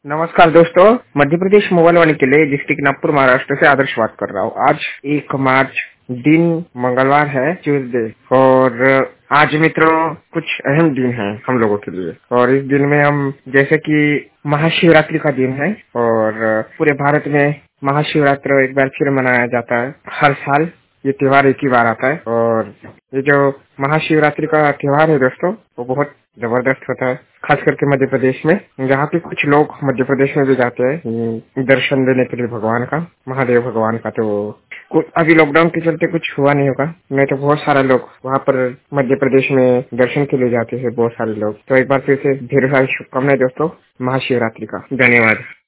नमस्कार दोस्तों, मध्य प्रदेश मोबाइल वाणी के लिए डिस्ट्रिक्ट नागपुर महाराष्ट्र से आदर्श बात कर रहा हूँ। आज 1 मार्च दिन मंगलवार है, ट्यूसडे, और आज मित्रों कुछ अहम दिन है हम लोगों के लिए। और इस दिन में हम जैसे कि महाशिवरात्रि का दिन है और पूरे भारत में महाशिवरात्रि एक बार फिर मनाया जाता है। हर साल ये त्योहार एक ही बार आता है और ये जो महाशिवरात्रि का त्योहार है दोस्तों, वो बहुत जबरदस्त होता है, खास करके मध्य प्रदेश में। यहाँ पे कुछ लोग मध्य प्रदेश में भी जाते हैं दर्शन देने के लिए भगवान का, महादेव भगवान का। तो अभी लॉकडाउन के चलते कुछ हुआ नहीं होगा, नहीं तो बहुत सारे लोग वहाँ पर मध्य प्रदेश में दर्शन के लिए जाते हैं, बहुत सारे लोग। तो एक बार फिर से ढेर सारी शुभकामनाएं दोस्तों महाशिवरात्रि का। धन्यवाद।